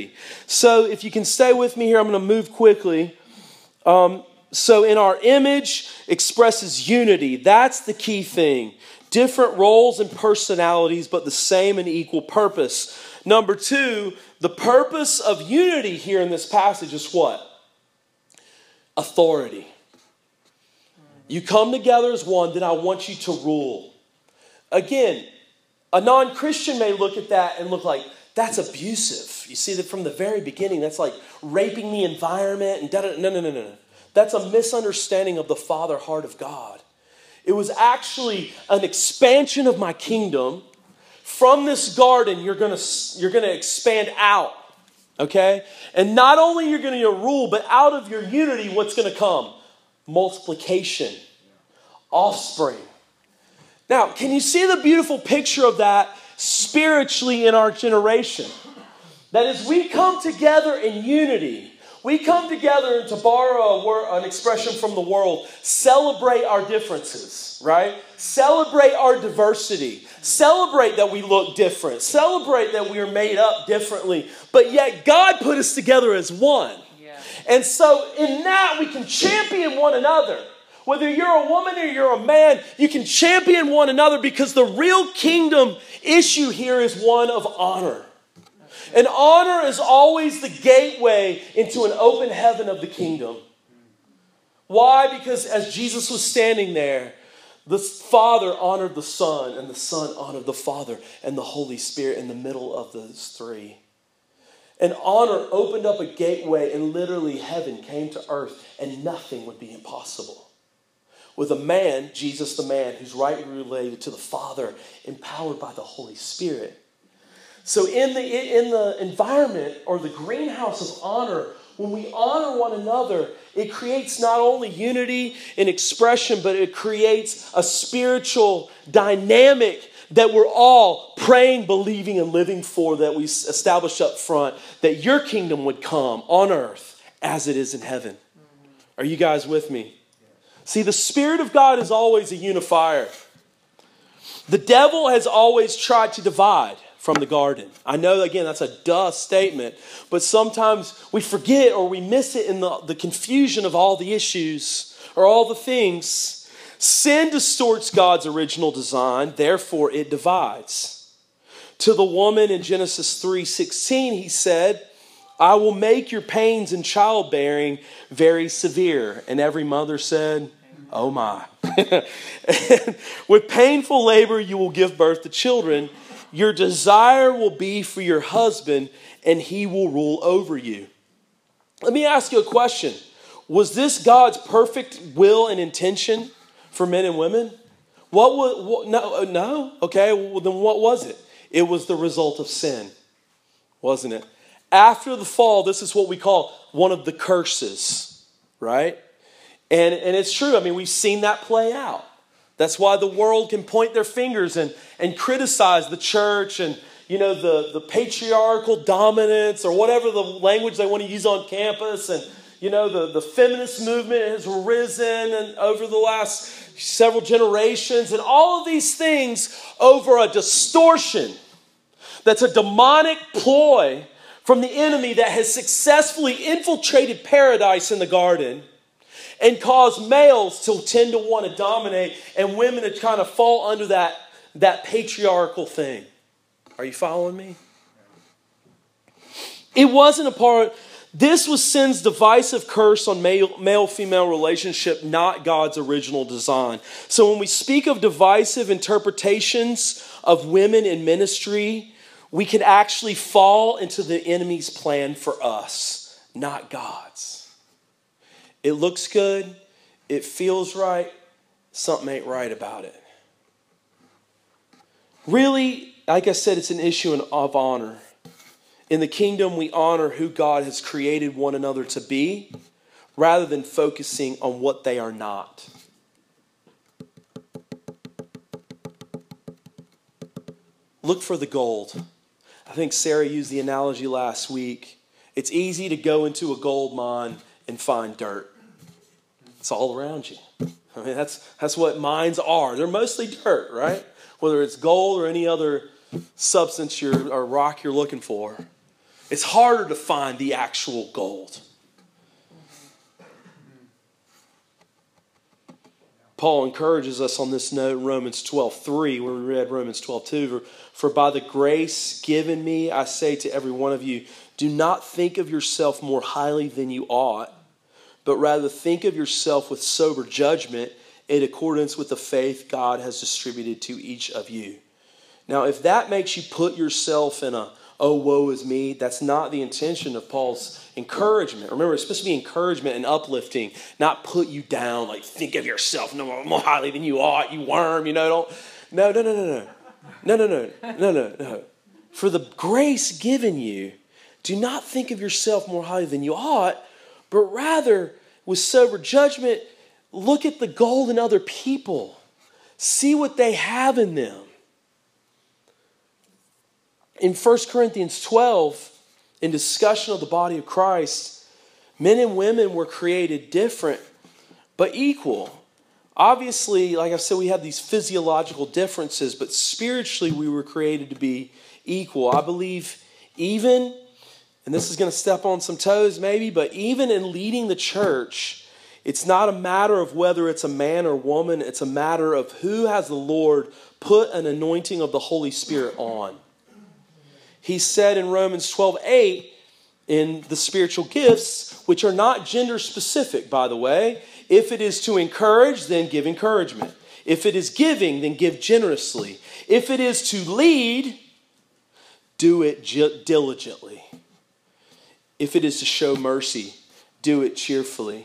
So if you can stay with me here, I'm going to move quickly. So in our image expresses unity. That's the key thing. Different roles and personalities, but the same and equal purpose. Number two, the purpose of unity here in this passage is what? Authority. You come together as one, then I want you to rule. Again, a non-Christian may look at that and look like, that's abusive. You see that from the very beginning, that's like raping the environment and da-da. No. That's a misunderstanding of the Father heart of God. It was actually an expansion of my kingdom. From this garden, you're going to expand out. Okay? And not only you're going to rule, but out of your unity, what's going to come? Multiplication. Offspring. Now, can you see the beautiful picture of that spiritually in our generation? That as we come together in unity, we come together, and to borrow an expression from the world, celebrate our differences, right? Celebrate our diversity. Celebrate that we look different. Celebrate that we are made up differently. But yet God put us together as one. Yeah. And so in that we can champion one another. Whether you're a woman or you're a man, you can champion one another because the real kingdom issue here is one of honor. And honor is always the gateway into an open heaven of the kingdom. Why? Because as Jesus was standing there, the Father honored the Son, and the Son honored the Father, and the Holy Spirit in the middle of those three. And honor opened up a gateway, and literally heaven came to earth, and nothing would be impossible. With a man, Jesus the man, who's rightly related to the Father, empowered by the Holy Spirit. So in the environment or the greenhouse of honor, when we honor one another, it creates not only unity in expression, but it creates a spiritual dynamic that we're all praying, believing, and living for, that we establish up front, that your kingdom would come on earth as it is in heaven. Are you guys with me? See, the Spirit of God is always a unifier. The devil has always tried to divide from the garden. I know, again, that's a duh statement, but sometimes we forget or we miss it in the confusion of all the issues or all the things. Sin distorts God's original design, therefore it divides. To the woman in Genesis 3:16, he said, I will make your pains in childbearing very severe. And every mother said, oh my. With painful labor you will give birth to children. Your desire will be for your husband, and he will rule over you. Let me ask you a question. Was this God's perfect will and intention for men and women? No. Okay, well, then what was it? It was the result of sin, wasn't it? After the fall, this is what we call one of the curses, right? And it's true. I mean, we've seen that play out. That's why the world can point their fingers and criticize the church and, the patriarchal dominance or whatever the language they want to use on campus. And, the feminist movement has risen and over the last several generations. And all of these things over a distortion that's a demonic ploy from the enemy that has successfully infiltrated paradise in the garden and caused males to tend to want to dominate and women to kind of fall under that patriarchal thing. Are you following me? It wasn't a part. This was sin's divisive curse on male-female relationship, not God's original design. So when we speak of divisive interpretations of women in ministry, we can actually fall into the enemy's plan for us, not God's. It looks good. It feels right. Something ain't right about it. Really, like I said, it's an issue of honor. In the kingdom, we honor who God has created one another to be, rather than focusing on what they are not. Look for the gold. I think Sarah used the analogy last week. It's easy to go into a gold mine and find dirt. It's all around you. I mean, that's what mines are. They're mostly dirt, right? Whether it's gold or any other substance or rock you're looking for. It's harder to find the actual gold. Paul encourages us on this note in Romans 12:3, where we read Romans 12:2. For by the grace given me, I say to every one of you, do not think of yourself more highly than you ought, but rather think of yourself with sober judgment in accordance with the faith God has distributed to each of you. Now, if that makes you put yourself in a, oh, woe is me, that's not the intention of Paul's encouragement. Remember, it's supposed to be encouragement and uplifting, not put you down, like think of yourself no more highly than you ought, you worm, No. For the grace given you, do not think of yourself more highly than you ought, but rather with sober judgment, look at the gold in other people. See what they have in them. In 1 Corinthians 12, in discussion of the body of Christ, men and women were created different, but equal. Obviously, like I said, we have these physiological differences, but spiritually we were created to be equal. I believe even, and this is going to step on some toes maybe, but even in leading the church, it's not a matter of whether it's a man or woman. It's a matter of who has the Lord put an anointing of the Holy Spirit on. He said in Romans 12:8, in the spiritual gifts, which are not gender specific, by the way, if it is to encourage, then give encouragement. If it is giving, then give generously. If it is to lead, do it diligently. If it is to show mercy, do it cheerfully.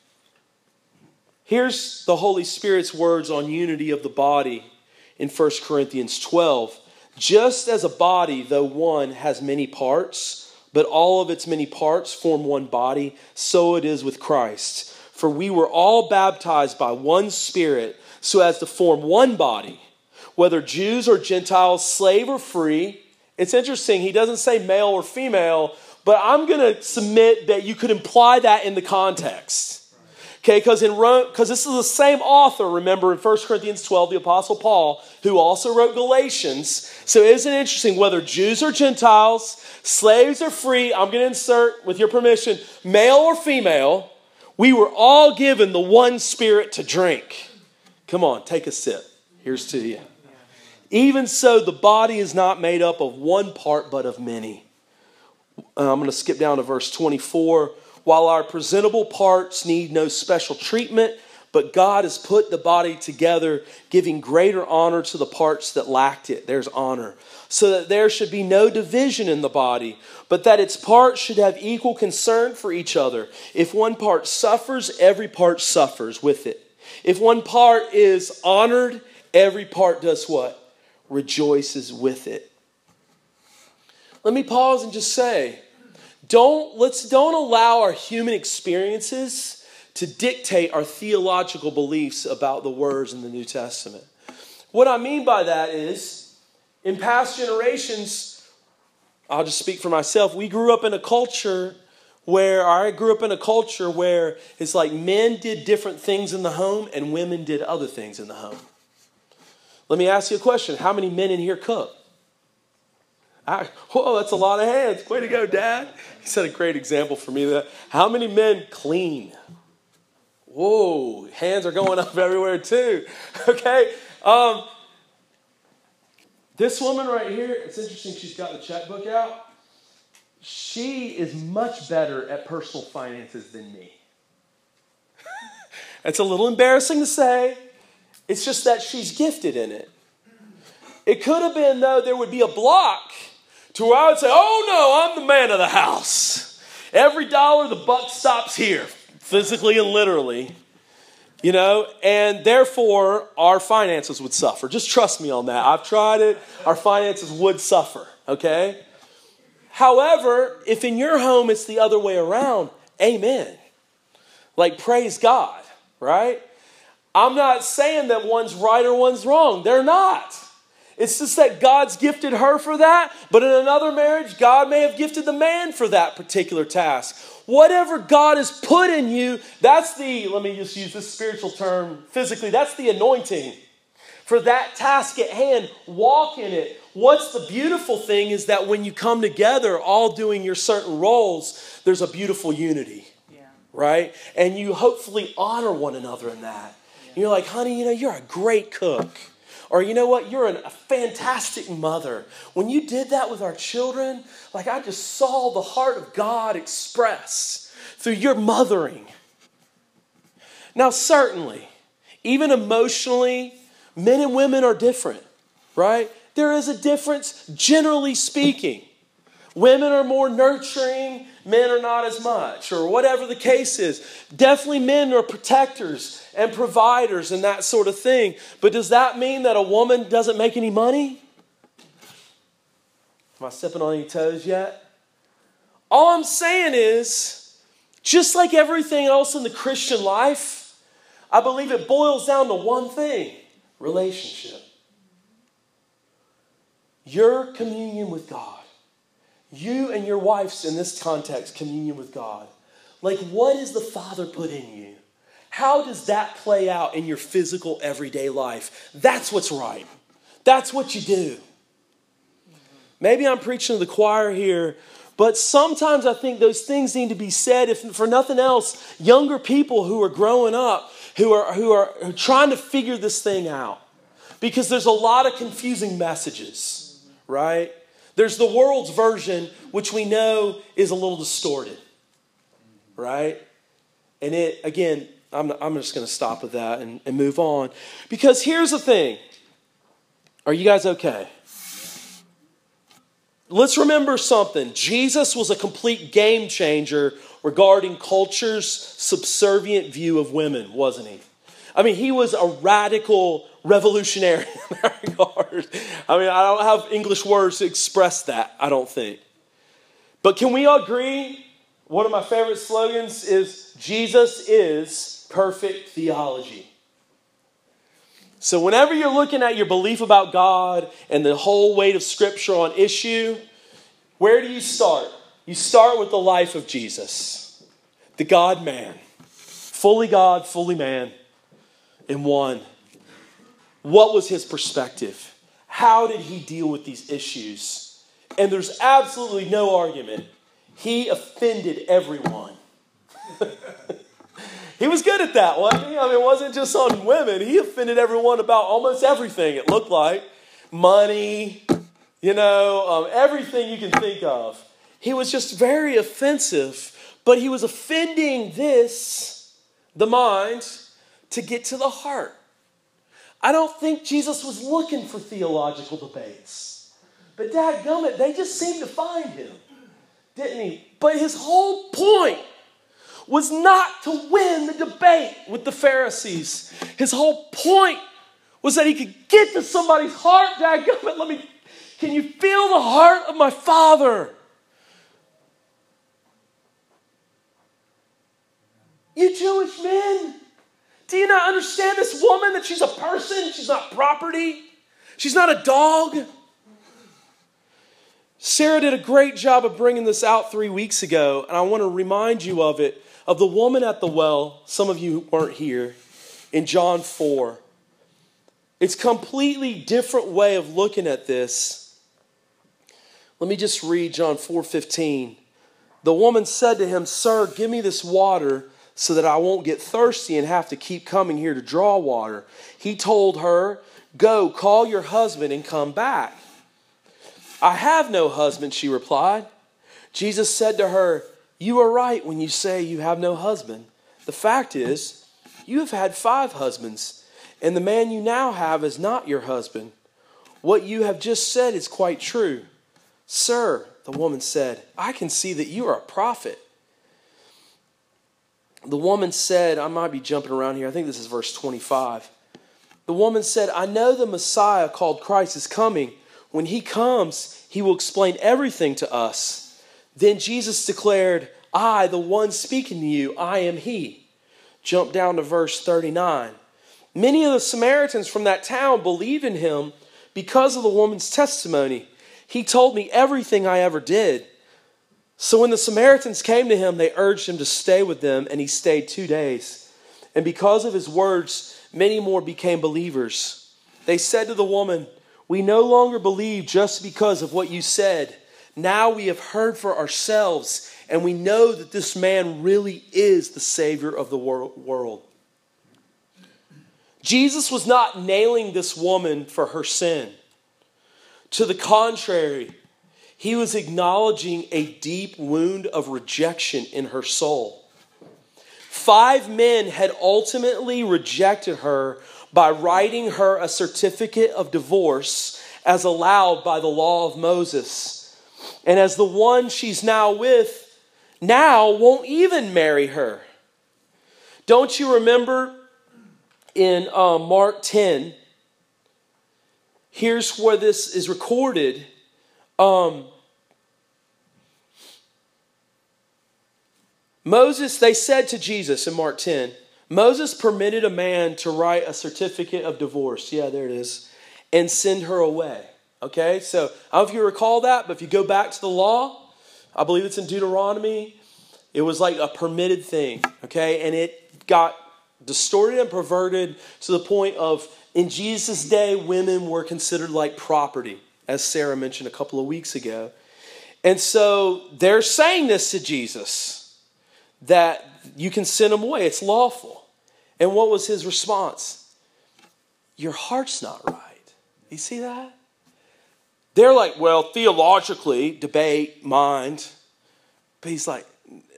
Here's the Holy Spirit's words on unity of the body in 1 Corinthians 12. Just as a body, though one, has many parts, but all of its many parts form one body, so it is with Christ. For we were all baptized by one Spirit, so as to form one body, whether Jews or Gentiles, slave or free. It's interesting, he doesn't say male or female, but I'm going to submit that you could imply that in the context. Okay, because this is the same author, remember, in 1 Corinthians 12, the Apostle Paul, who also wrote Galatians. So isn't it interesting, whether Jews or Gentiles, slaves or free, I'm going to insert, with your permission, male or female, we were all given the one Spirit to drink. Come on, take a sip. Here's to you. Even so, the body is not made up of one part, but of many. I'm going to skip down to verse 24. While our presentable parts need no special treatment, but God has put the body together, giving greater honor to the parts that lacked it. There's honor. So that there should be no division in the body, but that its parts should have equal concern for each other. If one part suffers, every part suffers with it. If one part is honored, every part does what? Rejoices with it. Let me pause and just say, don't allow our human experiences to dictate our theological beliefs about the words in the New Testament. What I mean by that is, in past generations, I'll just speak for myself, I grew up in a culture where it's like men did different things in the home and women did other things in the home. Let me ask you a question. How many men in here cook? Whoa, that's a lot of hands. Way to go, Dad. He set a great example for me. How many men clean? Whoa, hands are going up everywhere too. Okay. This woman right here, it's interesting, she's got the checkbook out. She is much better at personal finances than me. It's a little embarrassing to say. It's just that she's gifted in it. It could have been, though, there would be a block to where I would say, oh no, I'm the man of the house. Every dollar, the buck stops here, physically and literally. And therefore our finances would suffer. Just trust me on that. I've tried it. Our finances would suffer, okay? However, if in your home it's the other way around, amen. Like, praise God, right? I'm not saying that one's right or one's wrong. They're not. It's just that God's gifted her for that, but in another marriage, God may have gifted the man for that particular task. Whatever God has put in you, let me just use this spiritual term physically, that's the anointing for that task at hand. Walk in it. What's the beautiful thing is that when you come together, all doing your certain roles, there's a beautiful unity, right? And you hopefully honor one another in that. And you're like, honey, you're a great cook. Or you know what? You're a fantastic mother. When you did that with our children, like I just saw the heart of God expressed through your mothering. Now, certainly, even emotionally, men and women are different, right? There is a difference, generally speaking. Women are more nurturing, men are not as much, or whatever the case is. Definitely men are protectors and providers and that sort of thing. But does that mean that a woman doesn't make any money? Am I stepping on any toes yet? All I'm saying is, just like everything else in the Christian life, I believe it boils down to one thing: relationship. Your communion with God. You and your wife's, in this context, communion with God. Like, what does the Father put in you? How does that play out in your physical, everyday life? That's what's right. That's what you do. Maybe I'm preaching to the choir here, but sometimes I think those things need to be said, if for nothing else, younger people who are growing up, who are trying to figure this thing out. Because there's a lot of confusing messages, right? There's the world's version, which we know is a little distorted, right? And it, again, I'm just going to stop with that and move on. Because here's the thing. Are you guys okay? Let's remember something. Jesus was a complete game changer regarding culture's subservient view of women, wasn't he? I mean, he was a radical revolutionary in that regard. I mean, I don't have English words to express that, I don't think. But can we all agree? One of my favorite slogans is, Jesus is perfect theology. So whenever you're looking at your belief about God and the whole weight of Scripture on issue, where do you start? You start with the life of Jesus, the God-man, fully God, fully man, in one. What was his perspective? How did he deal with these issues? And there's absolutely no argument. He offended everyone. He was good at that, wasn't he? I mean, it wasn't just on women. He offended everyone about almost everything, it looked like. Money, everything you can think of. He was just very offensive, but he was offending the mind, to get to the heart. I don't think Jesus was looking for theological debates. But dadgummit, they just seemed to find him, didn't he? But his whole point was not to win the debate with the Pharisees. His whole point was that he could get to somebody's heart. Dadgummit, can you feel the heart of my Father? You Jewish men, do you not understand this woman, that she's a person? She's not property. She's not a dog. Sarah did a great job of bringing this out 3 weeks ago, and I want to remind you of it, of the woman at the well. Some of you weren't here, in John 4. It's a completely different way of looking at this. Let me just read John 4:15. The woman said to him, "Sir, give me this water so that I won't get thirsty and have to keep coming here to draw water." He told her, "Go, call your husband and come back." "I have no husband," she replied. Jesus said to her, "You are right when you say you have no husband. The fact is, you have had 5 husbands, and the man you now have is not your husband. What you have just said is quite true." "Sir," the woman said, "I can see that you are a prophet." The woman said, I might be jumping around here. I think this is verse 25. The woman said, "I know the Messiah called Christ is coming. When he comes, he will explain everything to us." Then Jesus declared, "I, the one speaking to you, I am he." Jump down to verse 39. Many of the Samaritans from that town believed in him because of the woman's testimony. "He told me everything I ever did." So when the Samaritans came to him, they urged him to stay with them, and he stayed 2 days. And because of his words, many more became believers. They said to the woman, "We no longer believe just because of what you said. Now we have heard for ourselves, and we know that this man really is the Savior of the world." Jesus was not nailing this woman for her sin. To the contrary, he was acknowledging a deep wound of rejection in her soul. 5 men had ultimately rejected her by writing her a certificate of divorce as allowed by the law of Moses. And as the one she's now with now won't even marry her. Don't you remember in Mark 10, here's where this is recorded. Moses, they said to Jesus in Mark 10, Moses permitted a man to write a certificate of divorce. Yeah, there it is. And send her away. Okay, so I don't know if you recall that, but if you go back to the law, I believe it's in Deuteronomy, it was like a permitted thing. Okay, and it got distorted and perverted to the point of, in Jesus' day, women were considered like property, as Sarah mentioned a couple of weeks ago. And so they're saying this to Jesus, that you can send them away. It's lawful. And what was his response? Your heart's not right. You see that? They're like, well, theologically, debate, mind. But he's like,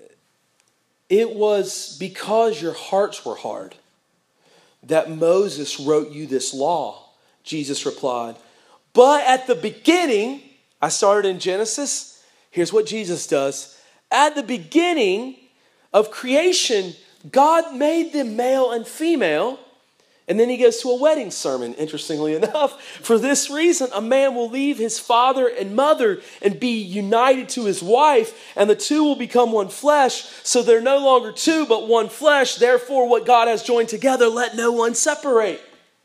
it was because your hearts were hard that Moses wrote you this law. Jesus replied. But at the beginning, I started in Genesis. Here's what Jesus does. At the beginning of creation, God made them male and female. And then he goes to a wedding sermon, interestingly enough. For this reason, a man will leave his father and mother and be united to his wife, and the two will become one flesh. So they're no longer two, but one flesh. Therefore, what God has joined together, let no one separate.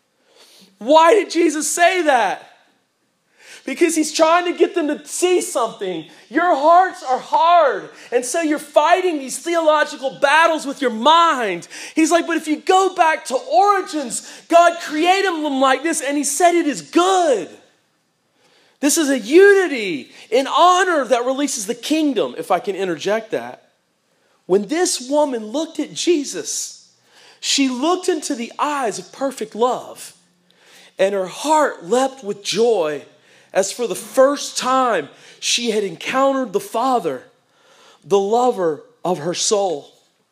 Why did Jesus say that? Because he's trying to get them to see something. Your hearts are hard. And so you're fighting these theological battles with your mind. He's like, but if you go back to origins, God created them like this and he said it is good. This is a unity in honor that releases the kingdom, if I can interject that. When this woman looked at Jesus, she looked into the eyes of perfect love, and her heart leapt with joy as for the first time she had encountered the Father, the lover of her soul.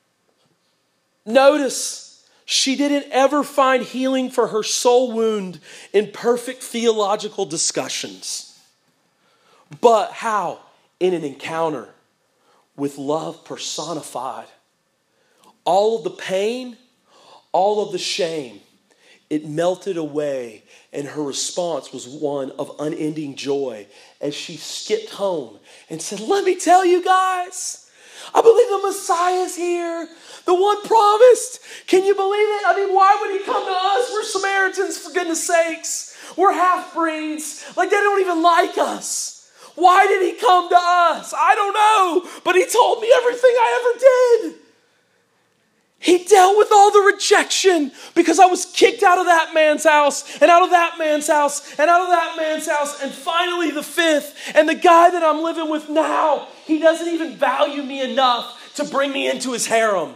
Notice, she didn't ever find healing for her soul wound in perfect theological discussions. But how? In an encounter with love personified. All of the pain, all of the shame, it melted away, and her response was one of unending joy as she skipped home and said, let me tell you guys, I believe the Messiah is here, the one promised. Can you believe it? I mean, why would he come to us? We're Samaritans, for goodness sakes. We're half-breeds. Like, they don't even like us. Why did he come to us? I don't know, but he told me everything I ever did. He dealt with all the rejection because I was kicked out of that man's house and out of that man's house and out of that man's house. And finally the 5th, and the guy that I'm living with now, he doesn't even value me enough to bring me into his harem.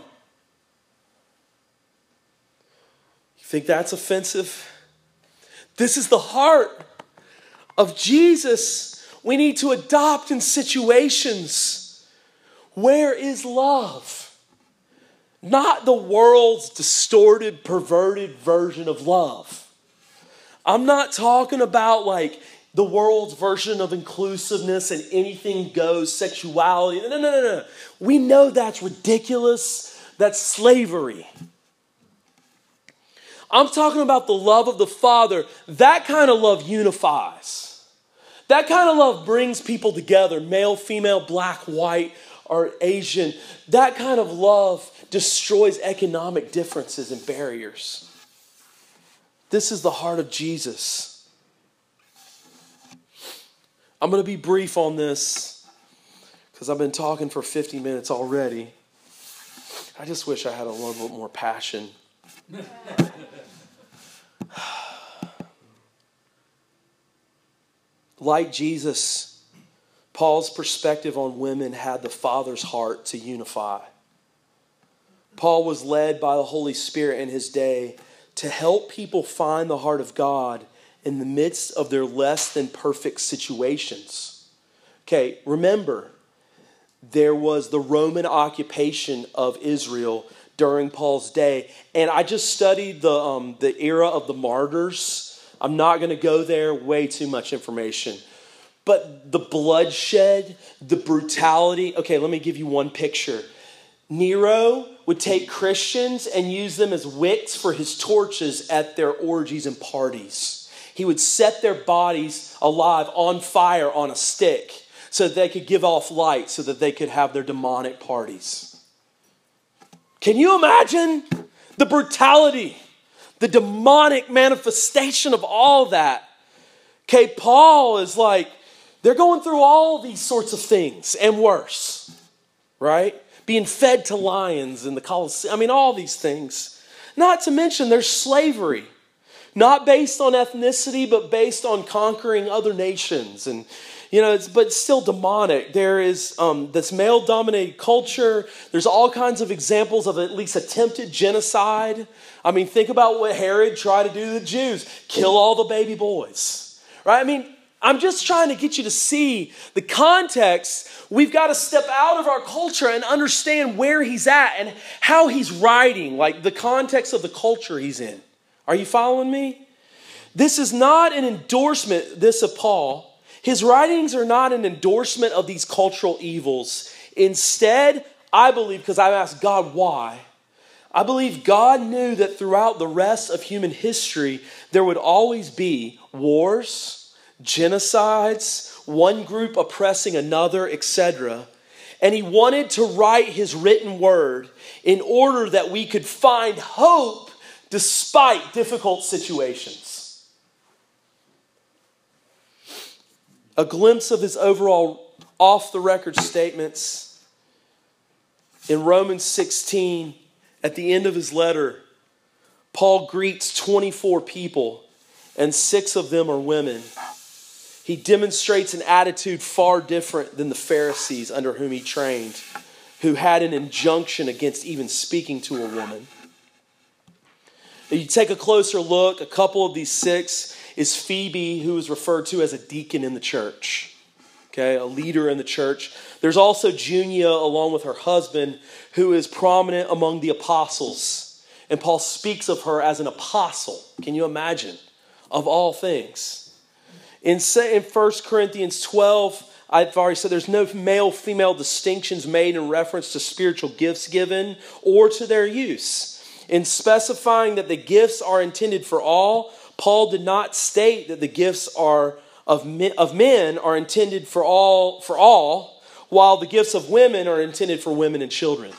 You think that's offensive? This is the heart of Jesus we need to adopt in situations. Where is love? Not the world's distorted, perverted version of love. I'm not talking about like the world's version of inclusiveness and anything goes sexuality. No. We know that's ridiculous. That's slavery. I'm talking about the love of the Father. That kind of love unifies. That kind of love brings people together, male, female, black, white, or Asian. That kind of love destroys economic differences and barriers. This is the heart of Jesus. I'm going to be brief on this because I've been talking for 50 minutes already. I just wish I had a little bit more passion. like Jesus, Paul's perspective on women had the Father's heart to unify. Paul was led by the Holy Spirit in his day to help people find the heart of God in the midst of their less than perfect situations. Okay, remember, there was the Roman occupation of Israel during Paul's day. And I just studied the era of the martyrs. I'm not going to go there, way too much information. But the bloodshed, the brutality. Okay, let me give you one picture. Nero would take Christians and use them as wicks for his torches at their orgies and parties. He would set their bodies alive on fire on a stick so that they could give off light so that they could have their demonic parties. Can you imagine the brutality, the demonic manifestation of all that? Okay, Paul is like, they're going through all these sorts of things and worse, right? Being fed to lions in the Colosseum. I mean, all these things. Not to mention there's slavery. Not based on ethnicity, but based on conquering other nations. And, but it's still demonic. There is this male-dominated culture. There's all kinds of examples of at least attempted genocide. I mean, think about what Herod tried to do to the Jews. Kill all the baby boys. Right? I mean, I'm just trying to get you to see the context. We've got to step out of our culture and understand where he's at and how he's writing, like the context of the culture he's in. Are you following me? This is not an endorsement, this of Paul. His writings are not an endorsement of these cultural evils. Instead, I believe, because I've asked God why, I believe God knew that throughout the rest of human history, there would always be wars, genocides, one group oppressing another, etc. And he wanted to write his written word in order that we could find hope despite difficult situations. A glimpse of his overall off-the-record statements. In Romans 16, at the end of his letter, Paul greets 24 people, and 6 of them are women. He demonstrates an attitude far different than the Pharisees under whom he trained, who had an injunction against even speaking to a woman. You take a closer look, a couple of these 6 is Phoebe, who is referred to as a deacon in the church. Okay, a leader in the church. There's also Junia, along with her husband, who is prominent among the apostles. And Paul speaks of her as an apostle. Can you imagine? Of all things. In 1 Corinthians 12, I've already said there's no male-female distinctions made in reference to spiritual gifts given or to their use. In specifying that the gifts are intended for all, Paul did not state that the gifts of men are intended for all, while the gifts of women are intended for women and children.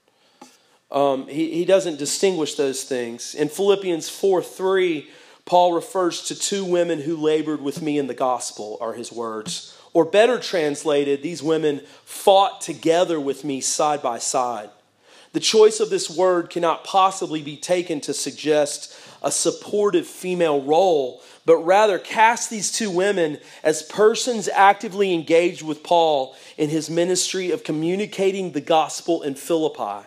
He doesn't distinguish those things. In Philippians 4:3, Paul refers to 2 women who labored with me in the gospel, are his words. Or better translated, these women fought together with me side by side. The choice of this word cannot possibly be taken to suggest a supportive female role, but rather cast these 2 women as persons actively engaged with Paul in his ministry of communicating the gospel in Philippi.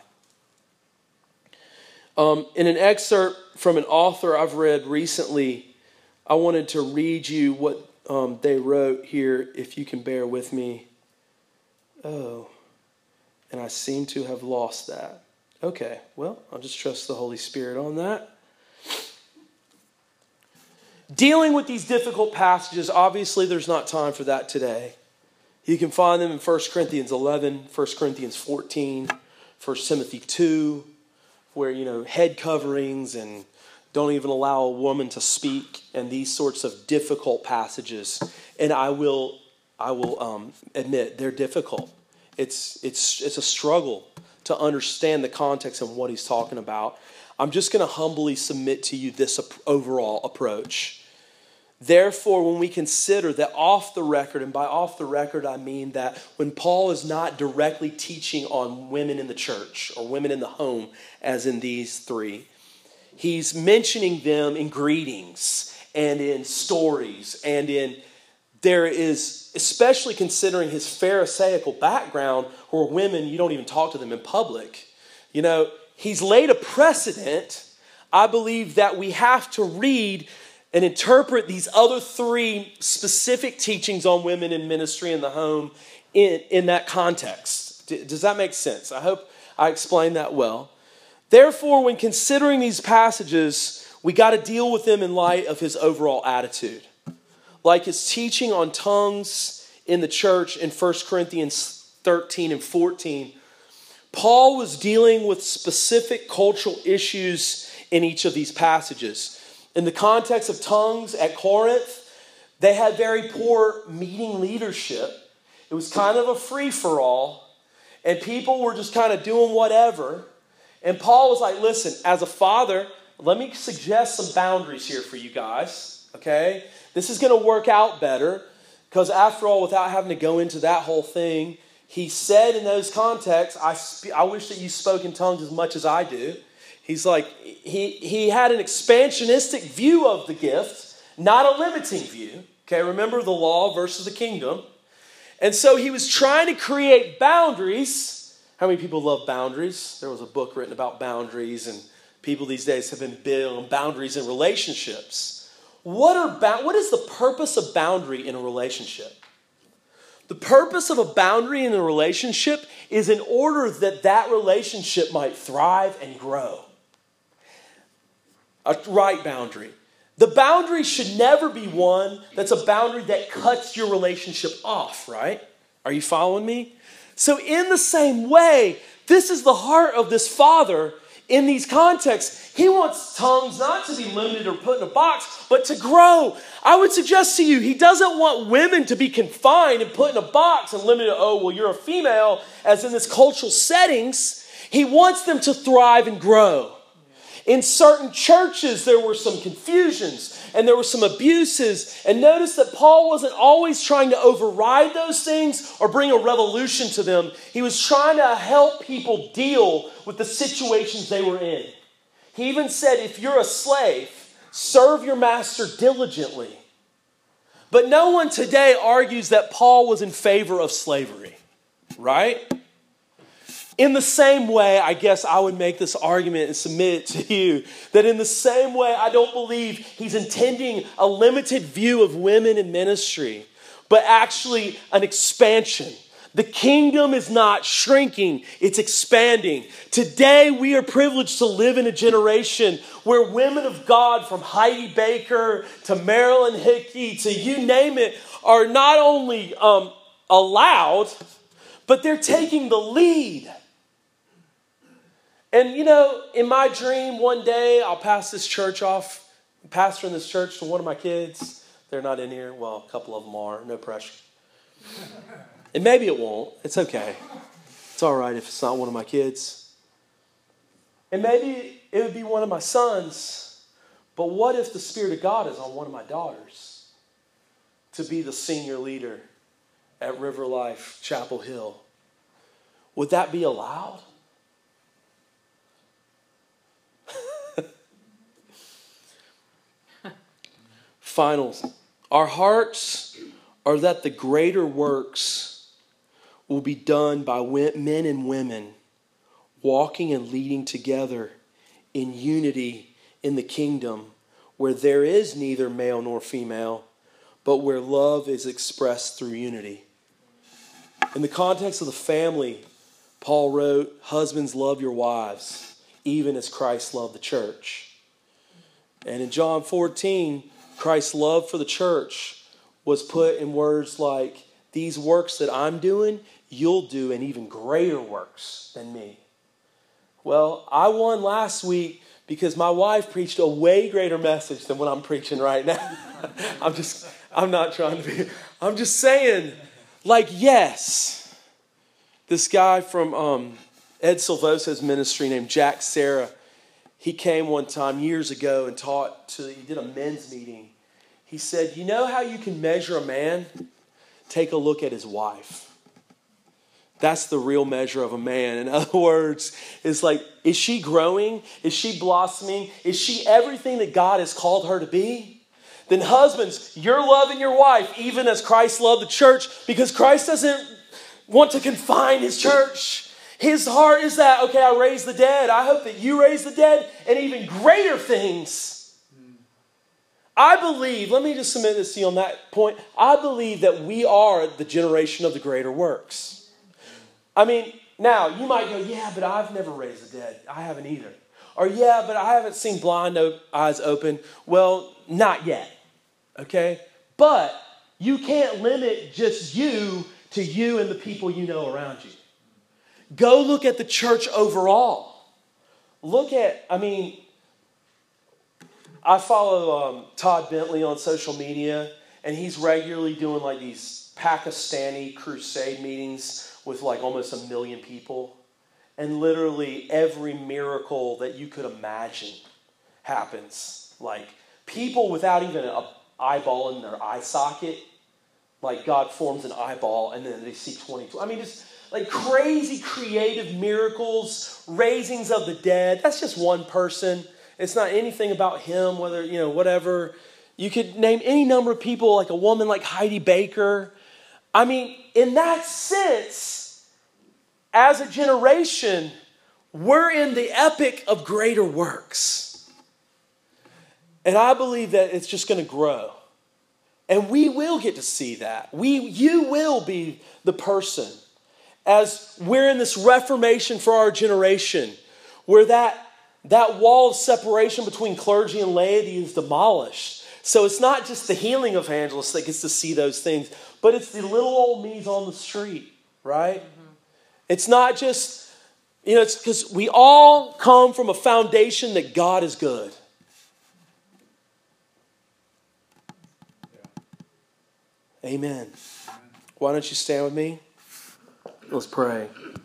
In an excerpt from an author I've read recently, I wanted to read you what they wrote here, if you can bear with me. Oh, and I seem to have lost that. Okay, well, I'll just trust the Holy Spirit on that. Dealing with these difficult passages, obviously there's not time for that today. You can find them in 1 Corinthians 11, 1 Corinthians 14, 1 Timothy 2, where, head coverings and don't even allow a woman to speak, and these sorts of difficult passages. And I will admit they're difficult. It's a struggle to understand the context and what he's talking about. I'm just going to humbly submit to you this overall approach. Therefore, when we consider that off the record, and by off the record I mean that when Paul is not directly teaching on women in the church or women in the home, as in these 3, he's mentioning them in greetings and in stories and in there is, especially considering his Pharisaical background, where women, you don't even talk to them in public. You know, he's laid a precedent. I believe that we have to read and interpret these other three specific teachings on women in ministry in the home in that context. Does that make sense? I hope I explained that well. Therefore, when considering these passages, we got to deal with them in light of his overall attitude. Like his teaching on tongues in the church in 1 Corinthians 13 and 14, Paul was dealing with specific cultural issues in each of these passages. In the context of tongues at Corinth, they had very poor meeting leadership. It was kind of a free-for-all, and people were just kind of doing whatever. And Paul was like, listen, as a father, let me suggest some boundaries here for you guys, okay? This is going to work out better, because after all, without having to go into that whole thing, he said in those contexts, I wish that you spoke in tongues as much as I do. He's like, he had an expansionistic view of the gift, not a limiting view. Okay, remember the law versus the kingdom. And so he was trying to create boundaries. How many people love boundaries? There was a book written about boundaries, and people these days have been big on boundaries in relationships. What is the purpose of boundary in a relationship? The purpose of a boundary in a relationship is in order that that relationship might thrive and grow. A right boundary. The boundary should never be one that's a boundary that cuts your relationship off, right? Are you following me? So in the same way, this is the heart of this father in these contexts. He wants tongues not to be limited or put in a box, but to grow. I would suggest to you, he doesn't want women to be confined and put in a box and limited, oh, well, you're a female, as in this cultural settings. He wants them to thrive and grow. In certain churches, there were some confusions and there were some abuses. And notice that Paul wasn't always trying to override those things or bring a revolution to them. He was trying to help people deal with the situations they were in. He even said, if you're a slave, serve your master diligently. But no one today argues that Paul was in favor of slavery, right? In the same way, I guess I would make this argument and submit it to you, that in the same way, I don't believe he's intending a limited view of women in ministry, but actually an expansion. The kingdom is not shrinking, it's expanding. Today, we are privileged to live in a generation where women of God, from Heidi Baker to Marilyn Hickey to you name it, are not only allowed, but they're taking the lead. And, you know, in my dream, one day I'll pass this church off, pastoring this church to one of my kids. They're not in here. Well, a couple of them are. No pressure. And maybe it won't. It's okay. It's all right if it's not one of my kids. And maybe it would be one of my sons. But what if the Spirit of God is on one of my daughters to be the senior leader at River Life Chapel Hill? Would that be allowed? Finals. Our hearts are that the greater works will be done by men and women walking and leading together in unity in the kingdom, where there is neither male nor female, but where love is expressed through unity. In the context of the family, Paul wrote, husbands, love your wives, even as Christ loved the church. And in John 14, Christ's love for the church was put in words like, these works that I'm doing, you'll do, and even greater works than me. Well, I won last week because my wife preached a way greater message than what I'm preaching right now. I'm just saying, like, yes. This guy from Ed Silvosa's ministry named Jack Sarah, he came one time years ago and he did a men's meeting. He said, you know how you can measure a man? Take a look at his wife. That's the real measure of a man. In other words, it's like, is she growing? Is she blossoming? Is she everything that God has called her to be? Then husbands, you're loving your wife even as Christ loved the church, because Christ doesn't want to confine his church. His heart is that, okay, I raised the dead. I hope that you raise the dead and even greater things. I believe, let me just submit this to you on that point. I believe that we are the generation of the greater works. I mean, now you might go, yeah, but I've never raised the dead. I haven't either. Or yeah, but I haven't seen blind eyes open. Well, not yet. Okay? But you can't limit just you to you and the people you know around you. Go look at the church overall. I follow Todd Bentley on social media, and he's regularly doing like these Pakistani crusade meetings with like almost 1 million people. And literally every miracle that you could imagine happens. Like people without even an eyeball in their eye socket, like God forms an eyeball and then they see 22. I mean, just like crazy creative miracles, raisings of the dead. That's just one person. It's not anything about him, whether, whatever. You could name any number of people, like a woman like Heidi Baker. I mean, in that sense, as a generation, we're in the epic of greater works. And I believe that it's just going to grow. And we will get to see that. You will be the person, as we're in this reformation for our generation, where that wall of separation between clergy and laity is demolished. So it's not just the healing evangelist that gets to see those things, but it's the little old me's on the street, right? Mm-hmm. It's not just, it's because we all come from a foundation that God is good. Yeah. Amen. Why don't you stand with me? Let's pray.